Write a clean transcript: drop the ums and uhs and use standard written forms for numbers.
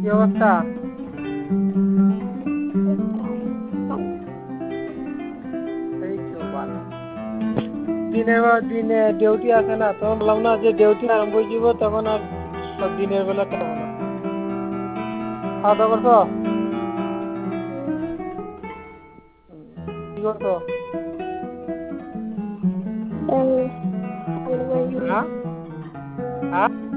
কি অবস্থা? এই তো ভালো। দিনে ডিউটি আছে না, তখন বললাম না যে ডিউটি আরম্ভ হয়ে যাব, তখন আর দিনের বেলা খাবো না। খাওয়া দাওয়া করছো? কি করছো? হ্যাঁ? হ্যাঁ?